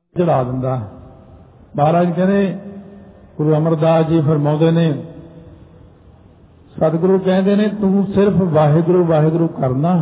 चढ़ा दिंदा। महाराज कहने गुरु अमरदास जी फरमाउंदे ने, सतगुरु कहते ने तू सिर्फ वाहिगुरु वाहिगुरु करना,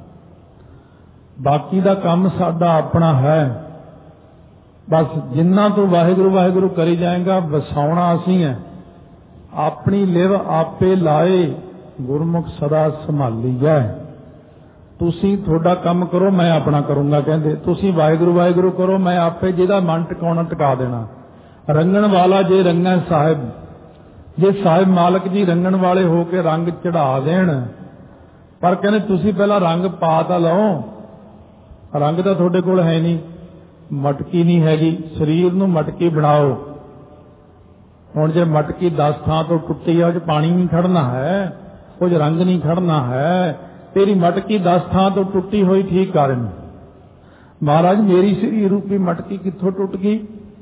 बाकी दा काम साडा अपना है। बस जिन्ना तू वाहिगुरु वाहिगुरु करी जाएगा वसाउना असीं है। अपनी लिव आपे लाए गुरमुख सदा संभाली है। तुसीं थोड़ा काम करो मैं अपना करूंगा। कहते तुसीं वाहिगुरु वाहिगुरु करो मैं आपे जिहदा मन टिकाउणा टिका देना। रंगण वाला जे रंगा साहिब, जे साहिब मालक जी रंगण वाले हो के रंग चढ़ा देण, पर कहने तुसीं पहला रंग पा तां लओ। रंग तां तुहाडे कोल है नहीं, मटकी नहीं हैगी, शरीर नूं मटकी बनाओ। हुण जे मटकी 10 थां तो टुट्टी है, उह पानी नहीं खड़ना है, कुछ रंग नहीं खड़ना है। तेरी मटकी 10 थां तो टुट्टी हुई ठीक कर। महाराज मेरी शरीर रूपी मटकी कित्थों टुट गई?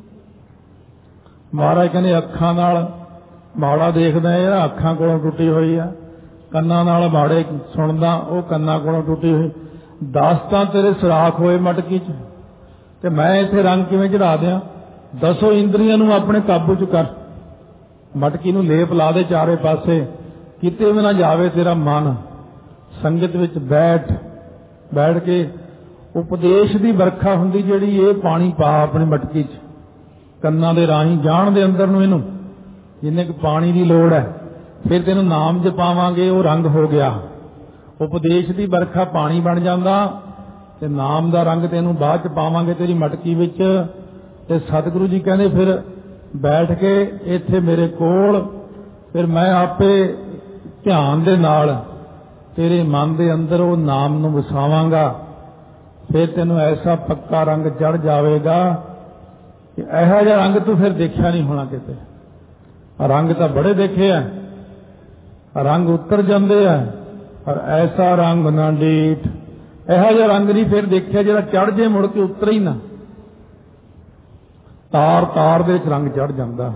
महाराज कहने अखां नाल माड़ा देखदा है, अखां कोलों टुटी हुई है। कन्नां नाल माड़े सुणदा, वो कन्नां कोलों टुटी हुई। 10 तां तेरे सुराख होए मटकी च, ते मैं इत्थे रंग किवें चढ़ा दियां? 10 इंद्रियां नूं अपने काबू च कर। मटकी नूं लेप ला दे चारे पासे, किते भी ना जावे तेरा मन। संगत विच बैठ के उपदेश दी बरखा हुंदी जिहड़ी, ये पानी पा अपनी मटकी च, कन्नां दे राहीं जाण दे अंदर नूं इहनूं जिन्ने क पानी की लोड़ है। फिर तेनू नाम जपावांगे, वो रंग हो गया। उपदेश की बरखा पानी बन जाता, ते नाम का रंग तेनू बाद च पावांगे तेरी मटकी विच। ते सतगुरु जी कहने फिर बैठ के इत्थे मेरे कोल, फिर मैं आपे ध्यान दे नाल तेरे मन दे अंदर वो नाम नू वसावांगा। फिर तेनू ऐसा पक्का रंग चढ़ जाएगा कि इहो जिहा रंग तू फिर देखिया नहीं होना किते। रंग तो बड़े देखे है, रंग उतर जाते हैं, पर ऐसा रंग ना डीठ, इहो जिहा रंग नहीं फिर देखिया जिहड़ा चढ़ जे मुड़ के उतर ही ना। तार तार दे विच रंग चढ़ जाता।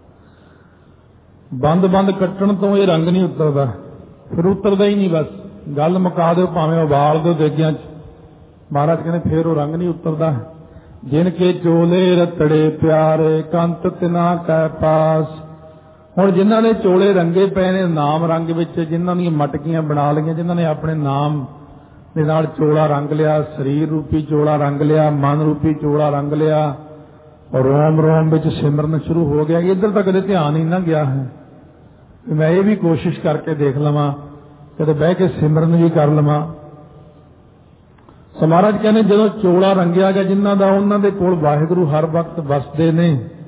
बंद बंद कट्टण तो ये रंग नहीं उतरदा, फिर उतरदा ही नहीं। बस गल मुका दो, भावें उबाल दो देगियां च, महाराज कहने फिर वो रंग नहीं उतरदा। जिनके चोले रतड़े प्यारे कंत तिना कै पास। हुण जिन्हां ने चोले रंगे पे ने नाम रंग विच, जिन्हां दी मटकियां बना लईआं, जिन्हां ने अपने नाम दे नाल चोला रंग लिया, शरीर रूपी चोला रंग लिया, मन रूपी चोला रंग लिया, रोम रोम विच सिमरन शुरू हो गया। इधर तक कदे ध्यान ही ना गया है। मैं ये भी कोशिश करके देख लवां, कदे बह के सिमरन भी कर लवां। सो महाराज कहने जो चोला रंगिया गया जिन्हां दा, उन्हां दे कोल वाहिगुरु हर वक्त वसदे ने।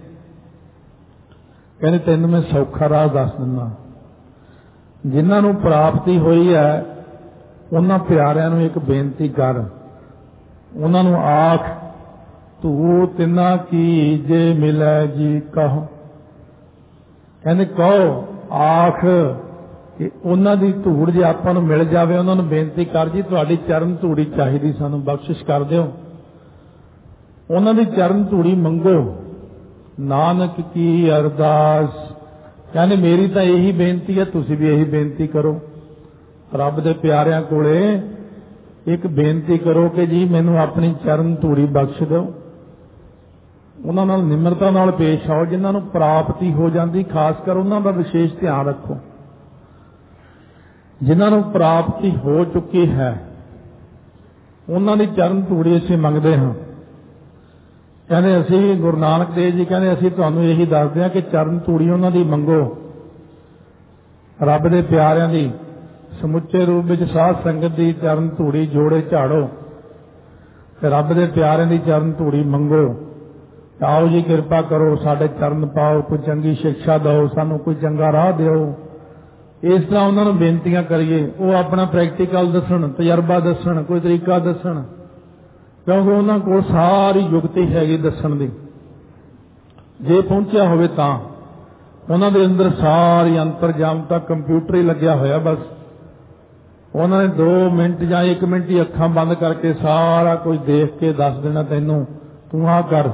कहने तैनूं मैं सौखा राह दस दिंदा। जिन्हां नूं प्राप्ति हुई है उन्हां प्यारिआं नूं एक बेनती कर, उन्हां नूं आख तू तिना की जे मिलै जी कहो। कहने कहो आख कि उन्हां दी धूड़ जे आपां नूं मिल जावे, उन्हां नूं बेनती कर जी तुहाडी चरण धूड़ी चाहीदी, सानूं बख्शिश कर दिओ। उन्हां दी चरण धूड़ी मंगो, नानक की अरदास। कहने मेरी तो यही बेनती है, तुसी भी यही बेनती करो। रब दे प्यारिआं कोले एक बेनती करो कि जी मैनूं अपनी चरण धूड़ी बख्श दो। उन्हां नाल निमरता नाल पेश आओ। जिन्हां नूं प्राप्ति हो जाती, खासकर उन्हां दा विशेष ध्यान रखो। जिन्हां नूं प्राप्ति हो चुकी है उन्हां दी चरण धूड़ी असीं मंगदे हां। कहने असीं गुरु नानक देव जी कहने असीं तुहानूं यही दसदे हां कि चरण धूड़ी उन्हां दी मंगो। रब दे प्यारिआं दी समुचे रूप विच साध संगत दी चरण धूड़ी जोड़े झाड़ो ते रब दे प्यारिआं दी चरण धूड़ी मंगो। आओ जी किरपा करो, साडे चरण पाओ, कोई चंगी शिक्षा दो, सानूं कोई चंगा राह दिओ। इस तरह उन्होंने बेनतियां करिए। वो अपना प्रैक्टिकल दसन, तजर्बा दसन, कोई तरीका दसन, क्योंकि उन्होंने को सारी युक्ति हैगी दसन दी। जे पहुंचा होवे तां उन्होंने दे अंदर सारी अंतरजामता कंप्यूटर ही लग्या होया। बस उन्होंने 2 मिनट या 1 मिनट ही अखां बंद करके सारा कुछ देख के दस देना तैनूं तूं आ कर।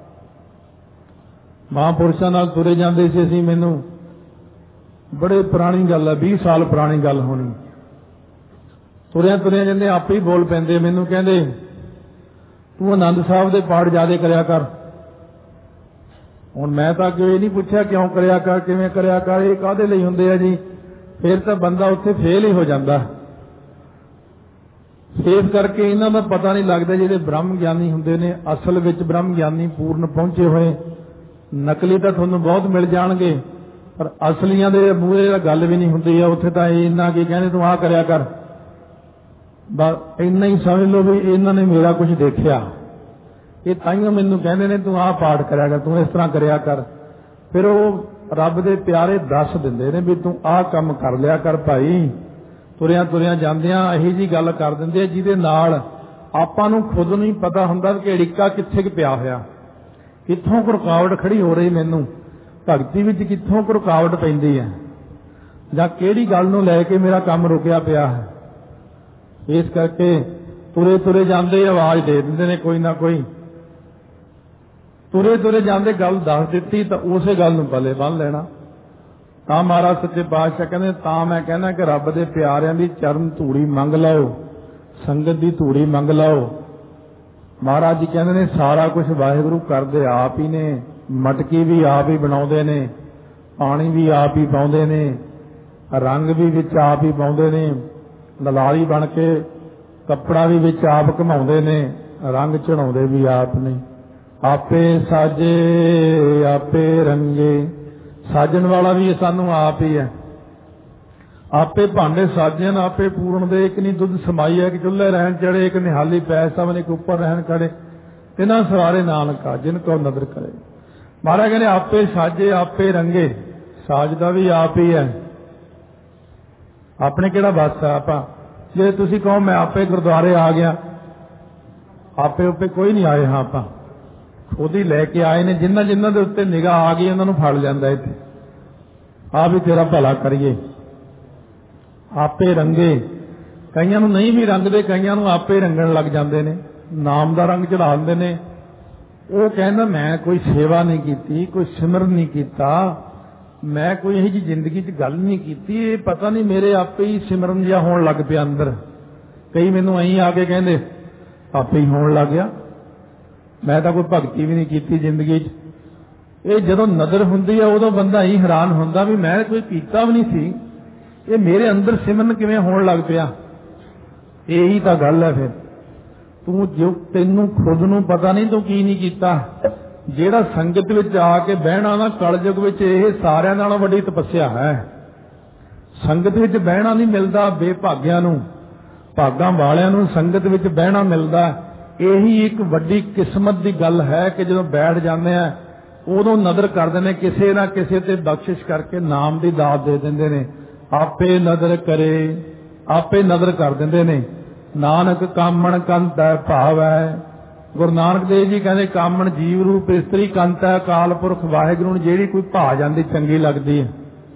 महापुरुषां नाल तुरे जांदे सी असीं, मैनूं बड़े पुरानी गल है, 20 साल पुरानी गल होनी। तुरिया तुरिया जांदे आपे ही बोल पैंदे, मैनूं कहंदे तूं आनंद साहब दे पाठ ज्यादा करिया कर। ਹੁਣ मैं तो अगे नहीं पूछा क्यों करिया कर, किवें करिया कर, ये काहदे लई हुंदे आ जी। फिर तो बंदा उत्थे फेल ही हो जाता। इस करके इन्हां दा पता नहीं लगता। जिहड़े ब्रह्म ज्ञानी हुंदे ने, असल विच ब्रह्म ज्ञानी पूर्ण पहुंचे हुए, नकली तो तुहानूं बहुत मिल जाणगे, पर असलियां दे मूहरे तां गल भी नहीं हुंदी। उत्थे तां इन्ना की कहंदे तूं आ करिया कर, बस इन्ना ही समझ लो भी इन्हां ने मेरा कुछ देखिया। ये ताइयों मैनूं कहंदे ने तूं आ पाठ करिया कर, तूं इस तरह करिया कर। फिर वो रब दे प्यारे दस दिंदे ने भी तूं आ काम कर लिया कर भाई। तुरिया तुरिया जांदियां यही जी गल कर दिंदे जिहदे नाल आपां नूं खुद नहीं पता हुंदा कि अड़िका कित्थे क पिया होया, कित्थों रुकावट खड़ी हो रही, मैनूं भगती विच कित्थों रुकावट पैंदी है, जां किहड़ी गल नूं लै के मेरा काम रुकिया पिया है। इस करके तुरे तुरे जांदे आवाज़ दे दिंदे ने कोई ना कोई, तुरे तुरे जांदे गल दस दित्ती तो उसे गल नूं पले बन लेना। तां महाराज सच्चे पातशाह कहंदे तां मैं कहना कि रब दे प्यारिआं दी चरण धूड़ी मंग लओ, संगत दी धूड़ी मंग लओ। महाराज जी कहंदे ने सारा कुछ वाहिगुरू करदे आप ही ने, मटकी भी आप ही बनाउंदे ने, पानी भी आप ही पाउंदे ने, रंग भी विच आप ही पाउंदे ने, ललारी बन के कपड़ा भी विच आप घुमाउंदे ने, रंग चढ़ाउंदे भी आप ने। आपे साजे आपे रंगे, साजन वाला भी सानू आप ही है। आपे भांडे साजन आपे पूर्ण दे, एक नहीं दुध समाई है कि चुल्हे रहन चढ़े, एक निहाली पै सब ने ऊपर रहन खड़े, तिना सवारे नानका जिनको नदर करे। महाराज कहने आपे साजे आपे रंगे, साजदा भी आप ही है, अपने केड़ा बस है। आप जे तुसी कहो मैं आपे गुरुद्वारे आ गया, आपे उपे कोई नहीं आए, हाँ आप खुद ही लैके आए ने। जिन्हां जिन्हां दे उत्ते निगाह आ गई उन्हां नूं फड़ लैंदा इत्थे, आ भी तेरा भला करिए। आपे रंगे, कईयां नूं नहीं भी रंगदे, कईयां नूं आपे रंगण लग जांदे ने, नाम दा रंग चढ़ा दिंदे ने। वो कहंदा मैं कोई सेवा नहीं कीती, कोई सिमरन नहीं कीता, मैं कोई यही जी जिंदगी च गल नहीं कीती, ये पता नहीं मेरे आपे ही सिमरन जिहा होण लग पिया अंदर। कई मैनूं अहीं आके कहंदे आपे ही होण लग गया, मैं तो कोई भगती भी नहीं की जिंदगी च। ये जदों नदर हुंदी है उदों बंदा ही हैरान हुंदा भी मैं कोई कीता भी नहीं सी, ये मेरे अंदर सिमरन किवें होण लग पिया। यही तो गल है। फिर तू जो तेनू खुद नूं पता नहीं तू की नहीं कीता। जेड़ा संगत विच आके बहना ना कलयुग विच ये सारियां नालों वड्डी तपस्या है। संगत विच बहना नहीं मिलता बेभाग्यां नूं, भागां वालियां नूं संगत विच बहना मिलदा। यही एक वड्डी किस्मत की गल है कि जदों बैठ जाते हैं उदों नदर करते हैं, किसी ना किसी ते बख्शिश करके नाम की दात दे देंदे ने। आपे नदर करे, आपे नदर कर देंदे ने। नानक कामण कंत है भाव है। गुरु नानक देव जी कहते कामण जीव रूप इस्त्री कंत है, अकाल पुरख वाहिगुरू नूं जेहड़ी कोई भा जाती चंगी लगती है।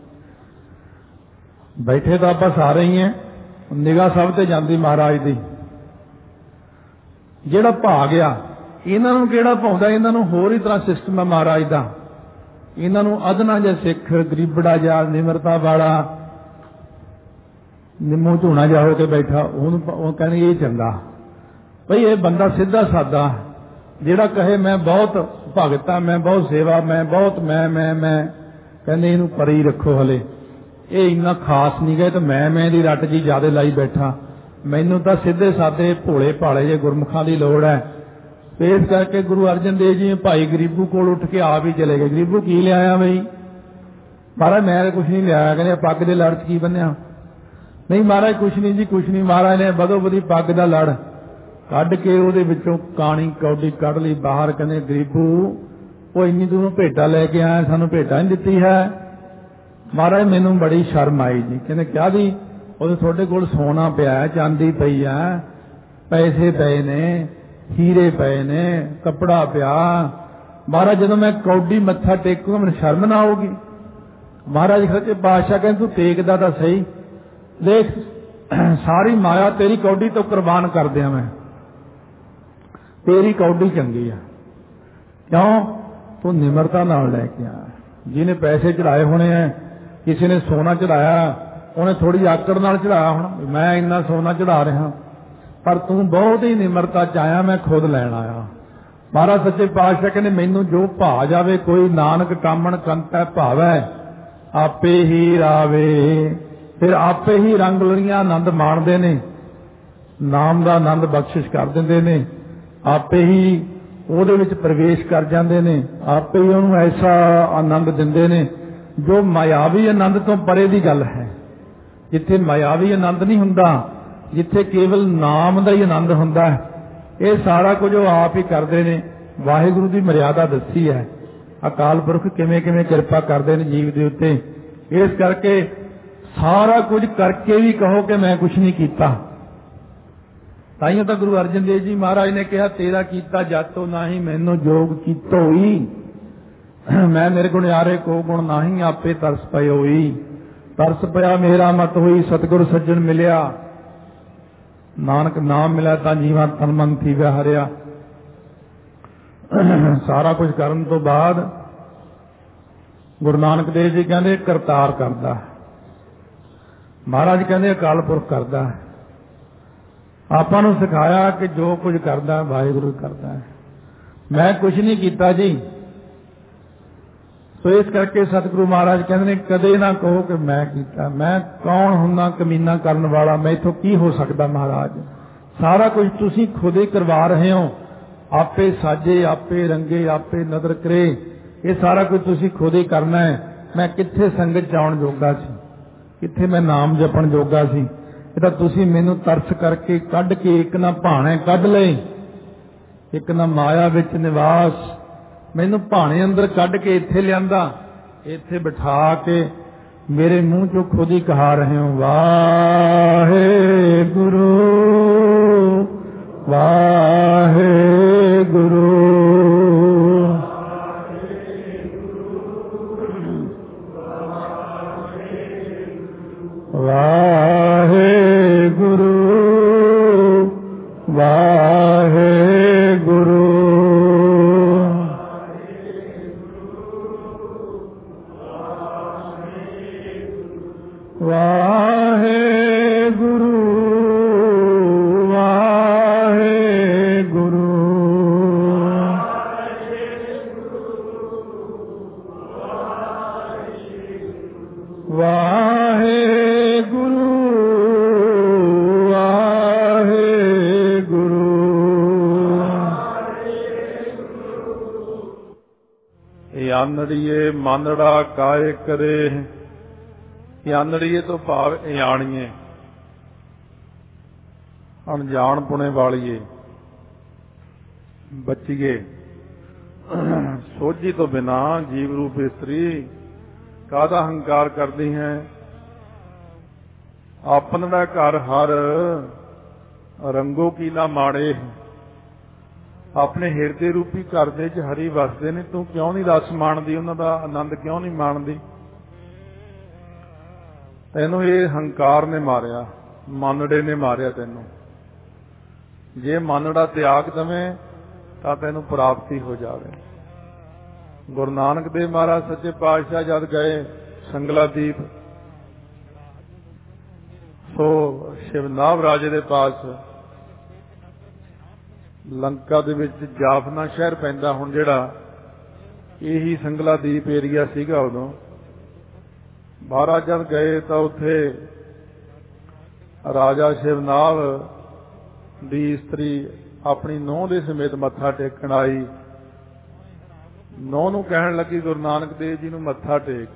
बैठे तो आप सारे ही हैं, निगाह सब ते जाती महाराज दी। जेड़ा भा गया इन्हां नूं किहड़ा भाउंदा, इन्हां नूं होर ही तरह सिस्टम है महाराज दा। इन्हां नूं अदना जिहा सिख, गरीबड़ा जिहा, निमरता वाला, निम्मो झूणा जिहा हो के बैठा, वो कहने ये चंगा भई। ये बंदा सीधा सादा जेड़ा कहे मैं बहुत भगत हाँ, मैं बहुत सेवा, मैं बहुत मैं कहने इनू परी रखो। हले ये इन्ना खास नहीं गए तो मैं दी रट जी ज्यादा लाई बैठा। मैनू तो सीधे सादे भोले भाले जे गुरमुखां दी लोड़ है। इस करके गुरु अर्जन देव जी भाई गरीबू कोल उठ के आप ही चले गए। गरीबू की लिया बई? महाराज मैं कुछ नहीं लिया। कहने पग दे लड़ च की बन्निया? नहीं महाराज कुछ नहीं जी, कुछ नहीं। महाराज ने बदो बदी पग दा लड़ कढ़ के उहदे विचों काणी कौडी कढ़ ली बाहर। कहने गरीबू वो इन्नी दूरों भेटा लैके आया, सानू भेटा नहीं दित्ती है। महाराज मैनू बड़ी शर्म आई जी। कहने क्या दी? उहदे तुहाडे कोल सोना पिया है, चांदी पई है, पैसे पए ने, हीरे पए ने, कपड़ा पिया। महाराज जदों मैं कौडी मत्था टेकूंगा मैनू शर्म ना आऊगी? महाराज सच्चे पातशाह कहते तू टेकदा तां सही, देख सारी माया तेरी कौडी तो कुर्बान कर दिया मैं, तेरी कौडी चंगी है। क्यों? तू निमरता नाल लैके आया। जिन्हें पैसे चढ़ाए होने हैं, किसी ने सोना चढ़ाया, उन्हें थोड़ी आकड़ नाल चढ़ाया होना, मैं इन्ना सोना चढ़ा रहा, पर तू बहुत ही निमरता च आया, मैं खुद लैन आया। महाराज सच्चे पातशाह कहने मैनू जो भा जावे कोई नानक कामण कंतै भावै आपे ही रावे। फिर आपे ही रंग लड़ियां आनंद माणदे ने, नाम दा आनंद बख्शिश कर दिंदे ने, आपे ही ਉਹਦੇ ਵਿੱਚ ਪ੍ਰਵੇਸ਼ ਕਰ ਜਾਂਦੇ ਨੇ, ਆਪੇ ਹੀ ਉਹਨੂੰ ਐਸਾ ਆਨੰਦ ਦਿੰਦੇ ਨੇ ਜੋ ਮਾਇਆਵੀ ਆਨੰਦ ਤੋਂ ਪਰੇ ਦੀ ਗੱਲ ਹੈ। ਜਿੱਥੇ ਮਾਇਆਵੀ ਆਨੰਦ ਨਹੀਂ ਹੁੰਦਾ, ਜਿੱਥੇ ਕੇਵਲ ਨਾਮ ਦਾ ਹੀ ਆਨੰਦ ਹੁੰਦਾ ਹੈ, ਇਹ ਸਾਰਾ ਕੁਝ ਉਹ ਆਪ ਹੀ ਕਰਦੇ ਨੇ। ਵਾਹਿਗੁਰੂ ਦੀ ਮਰਿਆਦਾ ਦੱਸੀ ਹੈ, ਅਕਾਲ ਪੁਰਖ ਕਿਵੇਂ ਕਿਵੇਂ ਕਿਰਪਾ ਕਰਦੇ ਨੇ ਜੀਵ ਦੇ ਉੱਤੇ। ਇਸ ਕਰਕੇ ਸਾਰਾ ਕੁਝ ਕਰਕੇ ਵੀ ਕਹੋ ਕਿ ਮੈਂ ਕੁਛ ਨਹੀਂ ਕੀਤਾ। ਤਾਈਓ ਤਾਂ ਗੁਰੂ ਅਰਜਨ ਦੇਵ ਜੀ ਮਹਾਰਾਜ ਨੇ ਕਿਹਾ ਤੇਰਾ ਕੀਤਾ ਜਾਤੋ ਨਾਹੀ ਮੈਨੂੰ ਜੋਗ ਕੀਤੋ ਹੀ, ਮੈਂ ਮੇਰੇ ਗੁਣਿਆਰੇ ਕੋ ਗੁਣ ਨਾਹੀ ਆਪੇ ਤਰਸ ਪਏ ਹੋਈ। ਤਰਸ ਪਿਆ ਮੇਰਾ ਮਤ ਹੋਈ ਸਤਿਗੁਰ ਸੱਜਣ ਮਿਲਿਆ, ਨਾਨਕ ਨਾਮ ਮਿਲਿਆ ਤਾਂ ਜੀਵਾਂ ਤਨ ਮਨ ਥੀ ਵਿਹਾਰਿਆ। ਸਾਰਾ ਕੁਝ ਕਰਨ ਤੋਂ ਬਾਅਦ ਗੁਰੂ ਨਾਨਕ ਦੇਵ ਜੀ ਕਹਿੰਦੇ ਕਰਤਾਰ ਕਰਦਾ, ਮਹਾਰਾਜ ਕਹਿੰਦੇ ਅਕਾਲ ਪੁਰਖ ਕਰਦਾ। ਆਪਾਂ ਨੂੰ ਸਿਖਾਇਆ ਕਿ ਜੋ ਕੁਝ ਕਰਦਾ ਵਾਹਿਗੁਰੂ ਕਰਦਾ ਹੈ, ਮੈਂ ਕੁਝ ਨਹੀਂ ਕੀਤਾ ਜੀ। ਸੋ ਇਸ ਕਰਕੇ ਸਤਿਗੁਰੂ ਮਹਾਰਾਜ ਕਹਿੰਦੇ ਨੇ ਕਦੇ ਨਾ ਕਹੋ ਕਿ ਮੈਂ ਕੀਤਾ। ਮੈਂ ਕੌਣ ਹੁੰਦਾ ਕਮੀਨਾ ਕਰਨ ਵਾਲਾ, ਮੈਥੋਂ ਕੀ ਹੋ ਸਕਦਾ ਮਹਾਰਾਜ। ਸਾਰਾ ਕੁਝ ਤੁਸੀਂ ਖੁਦ ਹੀ ਕਰਵਾ ਰਹੇ ਹੋ, ਆਪੇ ਸਾਜੇ ਆਪੇ ਰੰਗੇ ਆਪੇ ਨਦਰ ਕਰੇ, ਇਹ ਸਾਰਾ ਕੁਝ ਤੁਸੀਂ ਖੁਦ ਹੀ ਕਰਨਾ ਹੈ। ਮੈਂ ਕਿੱਥੇ ਸੰਗਤ ਚ ਆਉਣ ਜੋਗਾ ਸੀ, ਕਿੱਥੇ ਮੈਂ ਨਾਮ ਜਪਣ ਜੋਗਾ ਸੀ। ਇਹ ਤਾਂ ਤੁਸੀਂ ਮੈਨੂੰ ਤਰਸ ਕਰਕੇ ਕੱਢ ਕੇ ਇੱਕ ਨਾ ਭਾਣੇ ਕੱਢ ਲਏ, ਇੱਕ ਨਾ ਮਾਇਆ ਵਿੱਚ ਨਿਵਾਸ, ਮੈਨੂੰ ਭਾਣੇ ਅੰਦਰ ਕੱਢ ਕੇ ਇੱਥੇ ਲਿਆਂਦਾ, ਇੱਥੇ ਬਿਠਾ ਕੇ ਮੇਰੇ ਮੂੰਹ ਚੋਂ ਖੁਦ ਹੀ ਕਹਾ ਰਹੇ ਹੋ ਵਾਹਿਗੁਰੂ ਵਾਹਿਗੁਰੂ ਵਾਹਿਗੁਰੂ ਵਾਹਿਗੁਰੂ ਵਾਹਿਗੁਰੂ ਵਾਹਿਗੁਰੂ ਵਾਹਿਗੁਰੂ ਵਾਹਿਗੁਰੂ। ਇਹ ਆਨੜੀਏ ਮਾਨੜਾ ਕਾਇ ਕਰੇ, ਆਨੜੀਏ ਤੋਂ ਭਾਵ ਇਆਣੀਏ, ਅਣਜਾਣ ਪੁਣੇ ਵਾਲੀਏ, ਬੱਚੀਏ ਸੋਝੀ ਤੋਂ ਬਿਨਾ ਜੀਵ ਰੂਪ ਇਸਤਰੀ ਕਾਹਦਾ ਹੰਕਾਰ ਕਰਦੀ ਹੈ। ਆਪਨ ਦਾ ਘਰ ਹਰ ਰੰਗੋ ਕੀ ਨਾ ਮਾੜੇ, ਆਪਣੇ ਹਿਰਦੇ ਰੂਪੀ ਘਰ ਦੇ ਚ ਹਰੀ ਵਸਦੇ ਨੇ, ਤੂੰ ਕਿਉਂ ਨਹੀਂ ਰਸ ਮਾਣਦੀ, ਉਹਨਾਂ ਦਾ ਆਨੰਦ ਕਿਉਂ ਨਹੀਂ ਮਾਣਦੀ। ਤੈਨੂੰ ਇਹ ਹੰਕਾਰ ਨੇ ਮਾਰਿਆ, ਮਾਨੜੇ ਨੇ ਮਾਰਿਆ ਤੈਨੂੰ। ਜੇ ਮਾਨੜਾ ਤਿਆਗ ਦਵੇਂ ਤਾਂ ਤੈਨੂੰ ਪ੍ਰਾਪਤੀ ਹੋ ਜਾਵੇ। ਗੁਰੂ ਨਾਨਕ ਦੇਵ ਮਹਾਰਾਜ ਸੱਚੇ ਪਾਤਸ਼ਾਹ ਜਦ ਗਏ ਸੰਗਲਾਦੀਪ, ਸੋ ਸ਼ਿਵਨਾਭ ਰਾਜੇ ਦੇ ਪਾਸ ਲੰਕਾ ਦੇ ਵਿੱਚ ਜਾਫਨਾ ਸ਼ਹਿਰ ਪੈਂਦਾ, ਹੁਣ ਜਿਹੜਾ ਇਹੀ ਸੰਗਲਾਦੀਪ ਏਰੀਆ ਸੀਗਾ ਉਦੋਂ। ਮਹਾਰਾਜ ਜਦ ਗਏ ਤਾਂ ਉੱਥੇ ਰਾਜਾ ਸ਼ਿਵਨਾਭ ਦੀ ਇਸਤਰੀ ਆਪਣੀ ਨੂੰਹ ਦੇ ਸਮੇਤ ਮੱਥਾ ਟੇਕਣ ਆਈ। ਨੂੰਹ ਨੂੰ ਕਹਿਣ ਲੱਗੀ ਗੁਰੂ ਨਾਨਕ ਦੇਵ ਜੀ ਨੂੰ ਮੱਥਾ ਟੇਕ।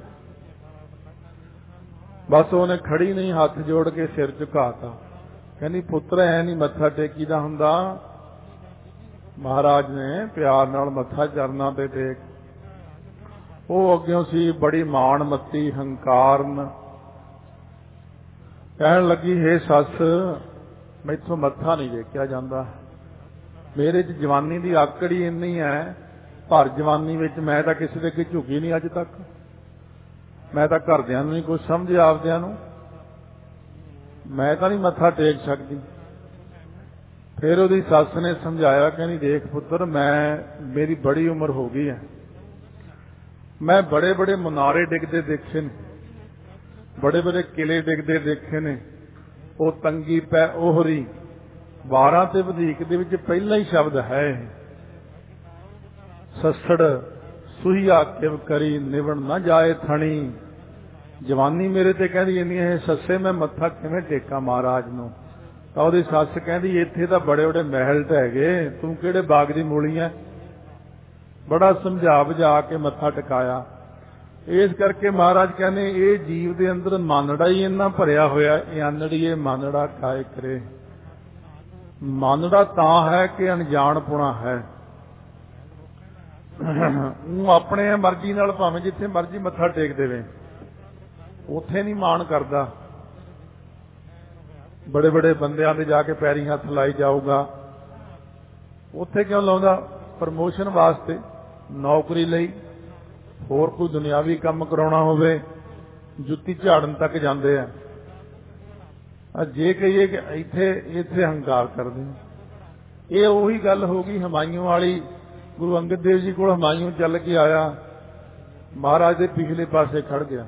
ਬਸ ਉਹਨੇ ਖੜੀ ਨਹੀਂ, ਹੱਥ ਜੋੜ ਕੇ ਸਿਰ ਝੁਕਾਤਾ। ਕਹਿੰਦੀ ਪੁੱਤਰ ਐ ਨਹੀਂ ਮੱਥਾ ਟੇਕੀਦਾ ਹੁੰਦਾ, ਮਹਾਰਾਜ ਨੇ ਪਿਆਰ ਨਾਲ ਮੱਥਾ ਚਰਨਾਂ ਤੇ ਟੇਕ। ਉਹ ਅੱਗਿਓਂ ਸੀ ਬੜੀ ਮਾਣ ਮੱਤੀ ਹੰਕਾਰਨ, ਕਹਿਣ ਲੱਗੀ ਹੇ ਸੱਸ ਮੈਥੋਂ ਮੱਥਾ ਨਹੀਂ ਟੇਕਿਆ ਜਾਂਦਾ, ਮੇਰੇ 'ਚ ਜਵਾਨੀ ਦੀ ਆਕੜ ਹੀ ਇੰਨੀ ਹੈ, ਭਰ ਜਵਾਨੀ ਵਿੱਚ ਮੈਂ ਤਾਂ ਕਿਸੇ ਦੇ ਅੱਗੇ ਝੁਕੀ ਨਹੀਂ ਅੱਜ ਤੱਕ, ਮੈਂ ਤਾਂ ਘਰਦਿਆਂ ਨੂੰ ਨਹੀਂ ਕੁਝ ਸਮਝ ਆਪਦਿਆਂ ਨੂੰ, ਮੈਂ ਤਾਂ ਨਹੀਂ ਮੱਥਾ ਟੇਕ ਸਕਦੀ। ਫਿਰ ਉਹਦੀ ਸੱਸ ਨੇ ਸਮਝਾਇਆ, ਕਹਿੰਦੀ ਦੇਖ ਪੁੱਤਰ ਮੇਰੀ ਬੜੀ ਉਮਰ ਹੋ ਗਈ ਹੈ, ਮੈਂ ਬੜੇ ਬੜੇ ਮੁਨਾਰੇ ਡਿੱਗਦੇ ਦੇਖੇ ਨੇ, ਬੜੇ ਬੜੇ ਕਿਲੇ ਡਿੱਗਦੇ ਦੇਖੇ ਨੇ। ਉਹ ਤੰਗੀ ਪੈ ਉਹਰੀ 12 ਤੇ ਵਧੀਕ ਦੇ ਵਿੱਚ ਪਹਿਲਾ ਹੀ ਸ਼ਬਦ ਹੈ। ससड़ सुहिया किव करी निवण ना जाए थणी। जवानी मेरे ते कहदी इंनी है सस्से मैं मत्था किवें टेका महाराज नूं। तां ओहदी सੱਸ कहदी इत्थे तां बड़े बड़े महल ढह तूं किहड़े बाग दी मूली है। बड़ा समझा बुझा के मत्था टिकाया। इस करके महाराज कहने ये जीव दे अंदर मानड़ा ही इन्ना भरिया होया, आनड़िए मानड़ा खाए करे। मानड़ा तां है कि अनजाणपुणा है। अपने मर्जी नाल भावें जिथे मर्जी मत्था टेक देवे, उथे नहीं मान करदा। बड़े बड़े बंदियां दे जाके पैरी हथ लाई जाऊगा, उथे क्यों लाउंदा? प्रमोशन वास्ते, नौकरी लई, होर कोई दुनियावी काम कराउणा होवे, जुत्ती झाड़न तक जांदे आ। जे कहिए कि इत्थे इत्थे हंकार करदे, ये उही गल हो गई हमायूं वाली। गुरु अंगद देव जी कोल हमायूं चल के आया, महाराज दे पिछले पासे खड़ गया।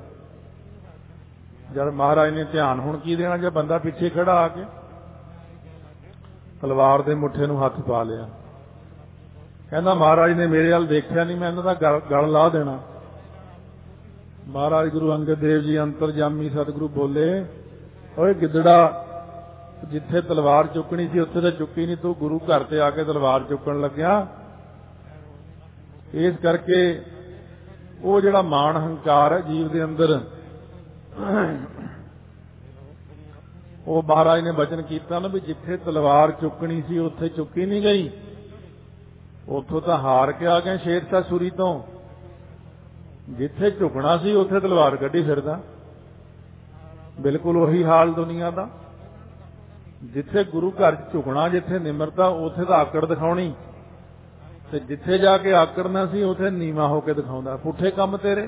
जब महाराज ने ध्यान हुण की देना, जब बंदा पिछे खड़ा आके तलवार दे मुठे नूं हथ पा लिया। कहना महाराज ने मेरे वाल देखिया नहीं, मैं इन्हां दा गल ला देना। महाराज गुरु अंगद देव जी अंतरजामी सतगुरु बोले, ओए गिदड़ा, जिथे तलवार चुकनी सी उत्थे तो चुकी नहीं, तू गुरु घर ते आके तलवार चुकन लग्या। इस करके वो जिहड़ा मान हंकार है जीव दे अंदर, वो महाराज ने वचन किया ना भी जिथे तलवार चुकनी सी उत्थे चुकी नहीं गई, उथों तो हार के आ गए शेरशाह सूरी तो। जिथे झुकना सी उत्थे तलवार कड्ढी फिरदा। बिल्कुल उही हाल दुनिया दा। जिथे गुरु घर झुकना, जिथे निमरता, उथे तो आकड़ दिखाउणी, ते जिथे जाके आकड़ना सी उथे नीवा होके दिखाउंदा। पुठे काम तेरे।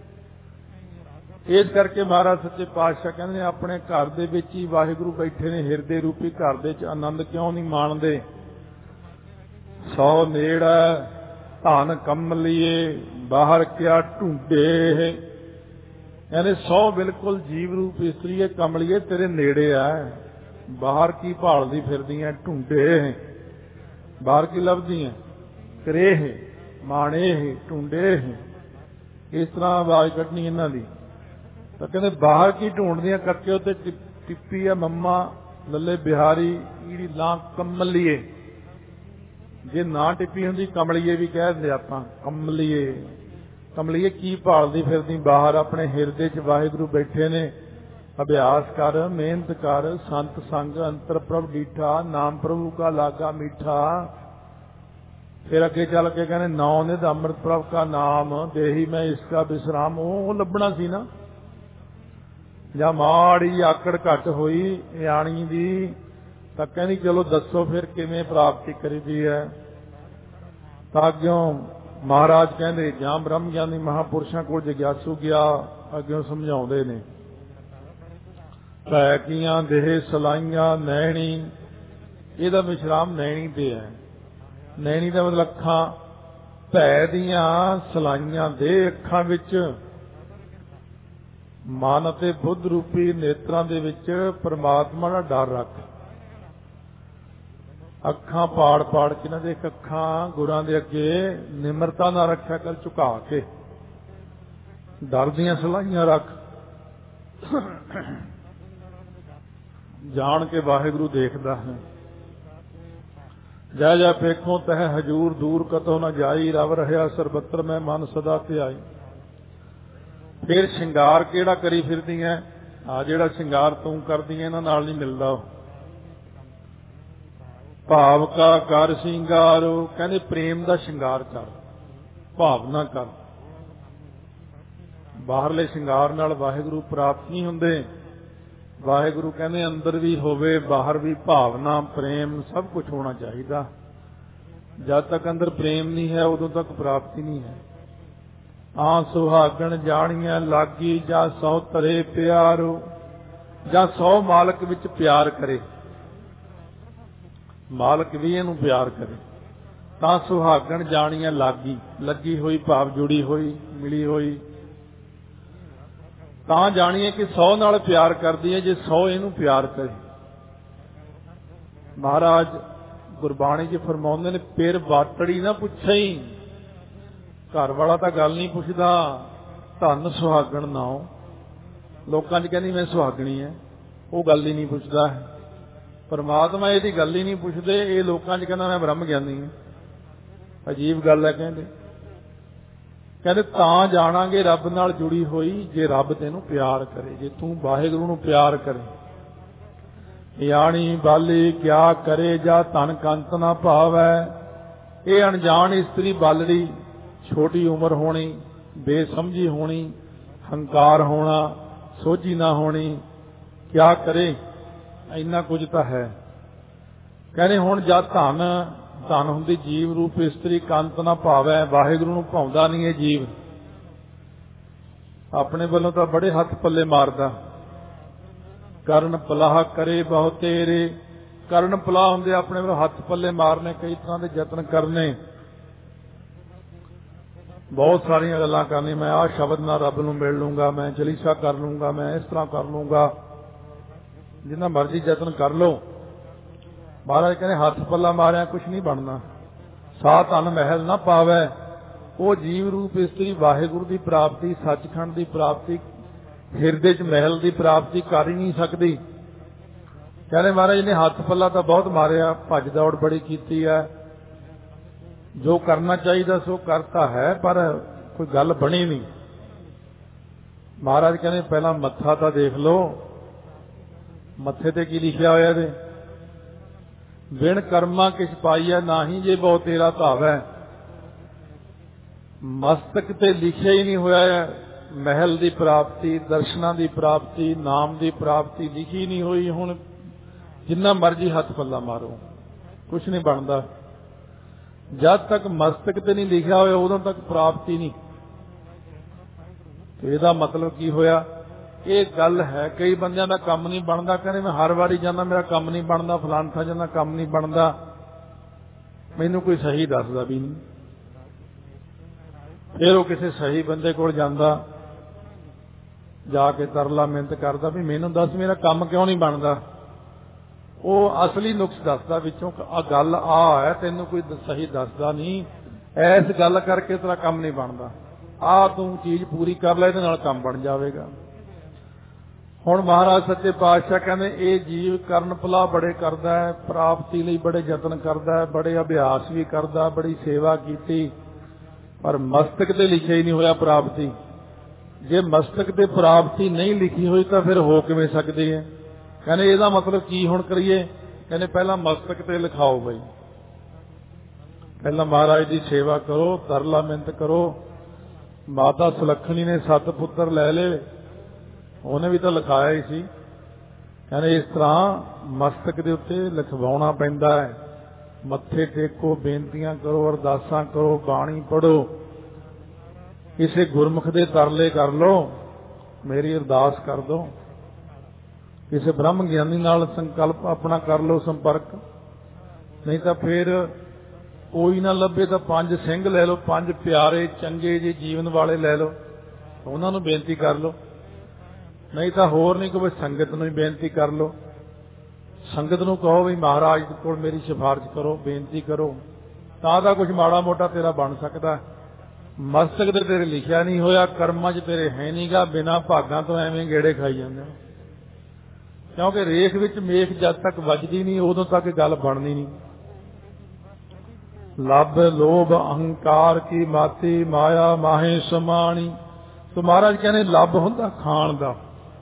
इस करके महाराज सच्चे पातशाह कहंदे अपने घर दे विच ही वाहिगुरु बैठे ने, हिरदे रूपी घर दे च आनंद क्यों नहीं माणदे। 100 नेड़ धन कमलिए बाहर क्या ढूंढे। यानी 100 बिल्कुल जीव रूप इस्त्री है कमलिए तेरे नेड़े है, बाहर की भालदी फिरदी है, ढूंढे बाहर की लभदी है, करे है, माणे है, ढूंढे है। इस तरह आवाज कढ़नी इन्हां दी। तो कहते बाहर की ढूंढदियां कक्के उत्ते टिप्पी है मम्मा लल्ले बिहारी ईड़ी लां कमलिए। जे ना टिप्पी हुंदी कमलिए भी कह दिंदे आपां, कमलिए कमलिए की भालदी फिरदी बाहर। अपने हिरदे च वाहिगुरु बैठे ने। अभ्यास कर, मेहनत कर, संत संग अंतर प्रभ डीठा, नाम प्रभु का लागा मीठा। फिर अगे चल के कहने नौ निध अमृत प्रभ का नाम, देही मैं इसका विश्राम। वो लभना सी ना। ਜਾਂ ਮਾੜੀ ਆਕੜ ਘੱਟ ਹੋਈ ਨਿਆਣੀ ਦੀ, ਤਾਂ ਕਹਿੰਦੀ ਚਲੋ ਦੱਸੋ ਫਿਰ ਕਿਵੇਂ ਪ੍ਰਾਪਤੀ ਕਰੀਦੀ ਹੈ। ਤਾਂ ਅੱਗਿਓਂ ਮਹਾਰਾਜ ਕਹਿੰਦੇ ਜਾਂ ਬ੍ਰਹਮ ਗਿਆਨੀ ਮਹਾਂਪੁਰਸ਼ਾਂ ਕੋਲ ਜਗਿਆਸੂ ਗਿਆ, ਅੱਗਿਓਂ ਸਮਝਾਉਂਦੇ ਨੇ ਭੈ ਕੀਆਂ ਦੇਹ ਸਲਾਈਆਂ ਨੈਣੀ। ਇਹਦਾ ਵਿਸ਼ਰਾਮ ਨੈਣੀ ਤੇ ਹੈ। ਨੈਣੀ ਦਾ ਮਤਲਬ ਅੱਖਾਂ। ਭੈ ਦੀਆਂ ਸਲਾਈਆਂ ਦੇ ਅੱਖਾਂ ਵਿੱਚ, ਮਨ ਅਤੇ ਬੁੱਧ ਰੂਪੀ ਨੇਤਰਾਂ ਦੇ ਵਿੱਚ परमात्मा ਦਾ ਡਰ ਰੱਖ। ਅੱਖਾਂ ਪਾੜ ਪਾੜ ਕੇ ਨਾ ਦੇਖ, ਅੱਖਾਂ ਗੁਰਾਂ ਦੇ ਅੱਗੇ ਨਿਮਰਤਾ ਨਾਲ ਰੱਖਿਆ ਕਰ, ਝੁਕਾ ਕੇ ਡਰ ਦੀਆਂ ਸਲਾਈਆਂ ਰੱਖ। ਜਾਣ ਕੇ ਵਾਹਿਗੁਰੂ ਦੇਖਦਾ ਹੈ। ਜੈ ਜੈ ਪੇਖੋਂ ਤਹਿ ਹਜੂਰ ਦੂਰ ਕਤੋਂ ਨਾ ਜਾਈ, ਰਵ ਰਹਿਆ ਸਰਬੱਤਰ ਮੈਂ ਮਨ ਸਦਾ ਧਿਆਈ। फिर श्रृंगार केड़ा करी फिरदी है, जेड़ा श्रृंगार तू करदी है इन्हां नाल नहीं मिलदा। भाव का कर श्रृंगार, कहंदे प्रेम दा श्रृंगार कर, भावना कर। बाहरले श्रृंगार नाल वाहिगुरू प्राप्त नहीं हुंदे। वाहिगुरू कहंदे अंदर भी होवे बाहर भी भावना प्रेम सब कुछ होना चाहिए। जब तक अंदर प्रेम नहीं है उदों तक प्राप्ति नहीं है। सुहागण जानिया लागी, जा 100 तरे प्यारो, जा 100 मालक विच प्यार करे, मालक भी इनू प्यार करे। तां सुहागण जानिया लागी, लगी हुई भाव जुड़ी हुई मिली हुई। तां जानिए कि 100 नाल प्यार करदी है जे 100 इनू प्यार करे। महाराज गुरबाणी च फरमाउंदे ने फिर वाटड़ी ना पुछई, घर वाला तो गल नहीं पुछदा, धन सुहागण नाओ, लोकां च कहनी मैं सुहागणी है, वो गल ही नहीं पुछदा है। परमात्मा इहदी गल ही नहीं पुछदे, ये लोकां च कहना मैं ब्रह्म ज्ञानी है। अजीब गल है। कहते तां जाणांगे रब नाल जुड़ी होई जे रब तैनूं प्यार करे, जे तू वाहिगुरू नूं प्यार करे। याणी बाली क्या करे जा धन कंत ना भावै, ये अणजान इस्त्री बालड़ी, छोटी उम्र होनी, बेसमझी होनी, हंकार होना, सोझी ना होनी, क्या करे, इन्ना कुछ तो है। कहने हुण जा धन धन हुंदी जीव रूप इस्त्री कंत ना भावै, वाहिगुरू नूं भाउंदा नहीं है जीव। अपने वालों तो बड़े हथ पल्ले मारदा। करन पलाह करे बहुत तेरे, करन पलाह हुंदे अपने वालों हथ पल्ले मारने, कई तरह के यत्न करने, बहुत सारिया गल्लां करनी। मैं आ शब्द नाल रब नूं मिल लूंगा, मैं जलीसा कर लूंगा, मैं इस तरह कर लूंगा, जिन्ना मर्जी यत्न कर लो। महाराज कहने हथ पल्ला मारिया कुछ नहीं बनना। सा धन महल ना पावै, वो जीव रूप इस्त्री वाहिगुरू की प्राप्ति, सचखंड की प्राप्ति, हिरदे च महल की प्राप्ति कर ही नहीं सकती। कहने महाराज ने हथ पल्ला तो बहुत मारिया, भज दौड़ बड़ी की है, जो करना चाहिए सो करता है, पर कोई गल बनी नहीं। महाराज कहने पहला मत्था तो देख लो, मत्थे ते की लिखिया होया दे, बिन कर्मा किछ पाईया नाही जे बहु तेरा धावै। मस्तक ते लिखिया ही नहीं होया महल की प्राप्ति, दर्शना की प्राप्ति, नाम की प्राप्ति लिखी नहीं हुई। हुण जिन्ना मर्जी हथ पल्ला मारो कुछ नहीं बनता। जब तक मस्तक ते नहीं लिखा होया उदों तक प्राप्ति नहीं। तो इसदा मतलब की होया, ये गल है। कई बंदियां दा काम नहीं बनता, कहने मैं हर बारी जाना मेरा काम नहीं बनता, फलान था जाना काम नहीं बनता, मैनू कोई सही दसदा भी नहीं। फिर वो किसी सही बंदे कोल जांदा, जाके तरला मिहनत करदा भी मैनू दस मेरा काम क्यों नहीं बनता। वो असली नुक्स दसदा विचों, आ गल आ है, तेनू कोई सही दसदा नहीं, ऐस गल करके तेरा काम नहीं बनता, आ तू चीज पूरी कर ले, इहदे नाल काम बन जाएगा। हुण महाराज सच्चे पातशाह कहते ये जीव करन भला बड़े करदा है, प्राप्ति लई बड़े यतन करदा है, बड़े अभ्यास भी करदा, बड़ी सेवा कीती, पर मस्तक ते लिखिया ही नहीं होया प्राप्ति। जे मस्तक ते प्राप्ति नहीं लिखी हुई तो फिर हो किवें सकदी है। कहने इहदा मतलब की हुण करिए। कहने पहला मस्तक ते लिखाओ बई, पहला महाराज की सेवा करो, तरला मिहनत करो। माता सुलखणी ने 7 पुत्र लै ले, उन्हें भी तो लिखाया ही सी। कहने इस तरह मस्तक के उत्ते लिखवाउणा पैंदा है। मत्थे टेको, बेनतियां करो, अरदासां करो, बाणी पढ़ो, किसी गुरमुख दे तरले कर लो, मेरी अरदास कर दो, किसी ब्रह्म ज्ञानी नाल संकल्प अपना कर लो संपर्क। नहीं तो फिर कोई ना लभे तो 5 सिंह ले लो, 5 प्यारे चंगे जी जीवन वाले ले लो, उन्हां नूं बेनती कर लो। नहीं तो होर नहीं, कोई संगत नूं ही बेनती कर लो। संगत नूं कहो भी महाराज कोल मेरी सिफारिश करो, बेनती करो, तां कुछ माड़ा मोटा तेरा बन सकता है। मस्तक ते तेरे लिखिया नहीं होया, कर्मां च तेरे है नहीं गा, बिना भागां तो एवें गेड़े खाई जांदे। क्योंकि रेख विच मेख जद तक वजदी नहीं उदों तक गल बननी नहीं। लब लोभ अहंकार की माती, माया माहे समाणी। तो महाराज कहने लब हुंदा खाण दा,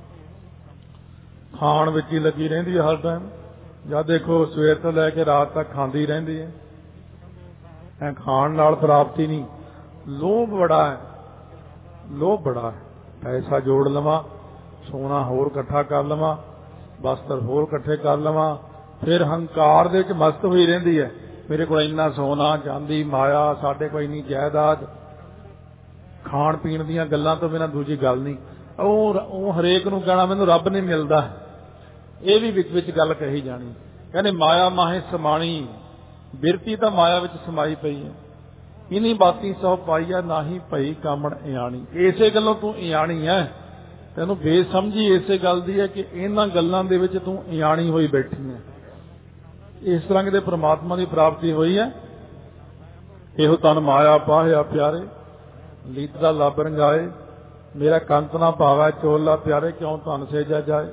खाण विच ही लगी रहिंदी है हर टाइम। या देखो सवेर तो लैके रात तक खांदी रहिंदी है, खाण नाल प्राप्ति नहीं। लोभ बड़ा है, लोभ बड़ा है। पैसा जोड़ लवां, सोना होर इकट्ठा कर लवां, वस्त्र होर इकट्ठे कर लवां, फिर हंकार दे विच मस्त हुई रहिंदी है। मेरे को इन्ना सोना चांदी माया, साडे कोल इन्नी जायदाद, खाण पीण दीयां गल्लां तो बिना दूजी गल नहीं। ਉਹ ਹਰੇਕ ਨੂੰ ਕਹਿਣਾ ਮੈਨੂੰ ਰੱਬ ਨਹੀਂ ਮਿਲਦਾ, ਇਹ ਵੀ ਵਿੱਚ ਗੱਲ ਕਹੀ ਜਾਣੀ। ਕਹਿੰਦੇ ਮਾਇਆ ਮਾਹੇ ਸਮਾਣੀ, ਬਿਰਤੀ ਤਾਂ ਮਾਇਆ ਵਿੱਚ ਸਮਾਈ ਪਈ ਹੈ। ਇਨੀ ਬਾਤੀ ਸੋ ਪਾਈਆ ਨਾਹੀ ਭਈ ਕਾਮਣ ਇਆਣੀ। ਇਸੇ ਗੱਲੋਂ ਤੂੰ ਇਆਣੀ ਹੈ, ਤੈਨੂੰ ਬੇਸਮਝੀ ਇਸੇ ਗੱਲ ਦੀ ਹੈ ਕਿ ਇਹਨਾਂ ਗੱਲਾਂ ਦੇ ਵਿੱਚ ਤੂੰ ਇਆਣੀ ਹੋਈ ਬੈਠੀ ਹੈ। ਇਸ ਤਰ੍ਹਾਂ ਦੇ ਪ੍ਰਮਾਤਮਾ ਦੀ ਪ੍ਰਾਪਤੀ ਹੋਈ ਹੈ। ਇਹੋ ਤਨ ਮਾਇਆ ਪਾਹਿਆ ਪਿਆਰੇ, ਲੀਤ ਦਾ ਲੱਭ ਰੰਗਾਏ, ਮੇਰਾ ਕੰਤ ਨਾ ਭਾਵੈ ਚੋਲਾ ਪਿਆਰੇ, ਕਿਉਂ ਧਨ ਸੇਜਾ ਜਾਏ।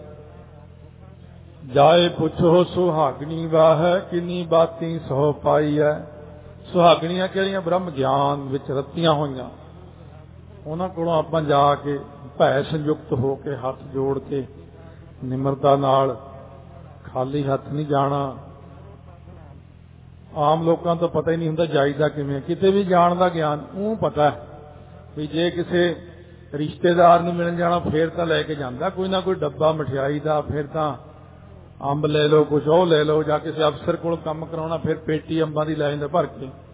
ਜਾਏ ਪੁੱਛੋ ਸੁਹਾਗਣੀ ਵਾਹੈ, ਕਿੰਨੀ ਬਾਤੀ ਸੋ ਪਾਈ ਹੈ। ਸੁਹਾਗਣੀਆਂ ਕਿਹੜੀਆਂ? ਬ੍ਰਹਮ ਗਿਆਨ ਵਿੱਚ ਰਤੀਆਂ ਹੋਈਆਂ। ਉਹਨਾਂ ਕੋਲੋਂ ਆਪਾਂ ਜਾ ਕੇ ਭੈ ਸੰਯੁਕਤ ਹੋ ਕੇ ਹੱਥ ਜੋੜ ਕੇ ਨਿਮਰਤਾ ਨਾਲ, ਖਾਲੀ ਹੱਥ ਨਹੀਂ ਜਾਣਾ। ਆਮ ਲੋਕਾਂ ਤੋਂ ਪਤਾ ਹੀ ਨਹੀਂ ਹੁੰਦਾ ਜਾਈਦਾ ਕਿਵੇਂ। ਕਿਤੇ ਵੀ ਜਾਣ ਦਾ ਗਿਆਨ ਉਹ ਪਤਾ ਵੀ ਜੇ ਕਿਸੇ ਰਿਸ਼ਤੇਦਾਰ ਨੂੰ ਮਿਲਣ ਜਾਣਾ ਫੇਰ ਤਾਂ ਲੈ ਕੇ ਜਾਂਦਾ ਕੋਈ ਨਾ ਕੋਈ ਡੱਬਾ ਮਠਿਆਈ ਦਾ, ਫਿਰ ਤਾਂ ਅੰਬ ਲੈ ਲਓ, ਕੁਛ ਉਹ ਲੈ ਲਓ। ਜਾਂ ਕਿਸੇ ਅਫਸਰ ਕੋਲ ਕੰਮ ਕਰਾਉਣਾ ਫਿਰ ਪੇਟੀ ਅੰਬਾਂ ਦੀ ਲੈ ਜਾਂਦਾ ਭਰ ਕੇ।